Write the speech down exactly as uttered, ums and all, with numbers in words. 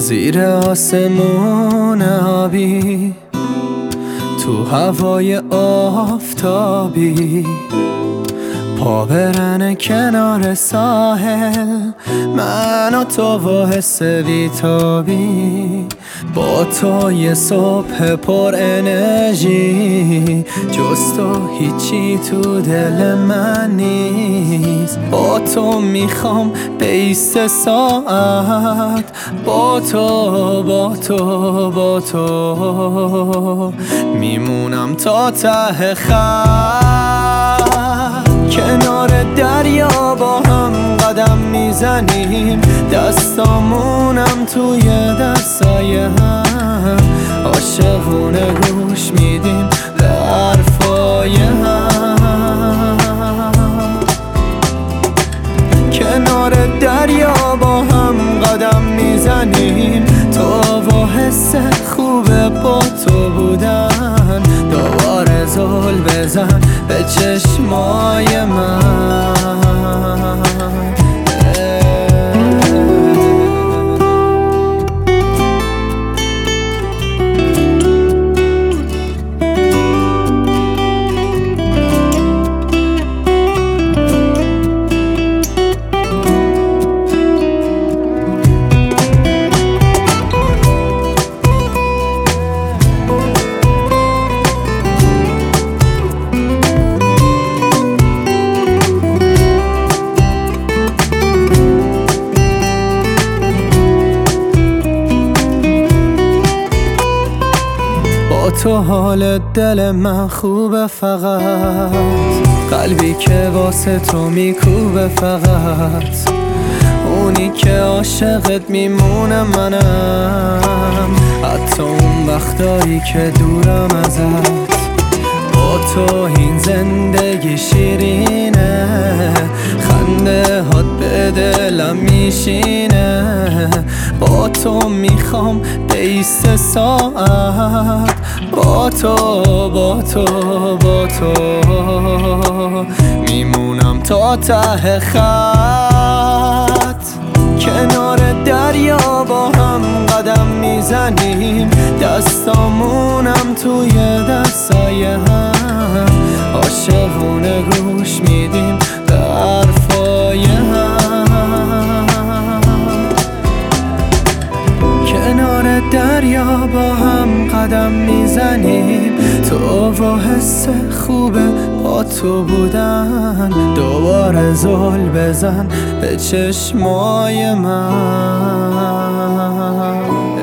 زیر آسمون آبی، تو هوای آفتابی، پا برن کنار ساحل، من و تو و حس بیتابی، با تو یه صبح پر انرژی، جز تو هیچی تو دل من نیست. با تو میخوام بیست ساعت، با تو با تو با تو میمونم تا ته خط، کنار دریا با هم قدم میزنیم، دستامونم توی دستای هم، عاشقونه گوش میدیم به حرفای هم. کنار دریا با هم قدم میزنیم، تو و حس خوبه با تو بودن، دوباره زل بزن به چشمای من. تو حال دل من خوبه، فقط قلبی که واسه تو میکوبه، فقط اونی که عاشقت میمونه منم، حتی اون وقتایی که دورم ازت. با تو این زندگی شیرینه، خنده هات به دلم میشینه، با تو میخوام بیست ساعت، با تو با تو با تو میمونم تا ته خط، کنار دریا با هم قدم میزنیم، دستامونم توی دستای هم، عاشقونه گوش میدیم به حرفای هم. کنار دریا با هم قدم میزنیم، تو و حس خوبه با تو بودن، دوباره زل بزن به چشمای من.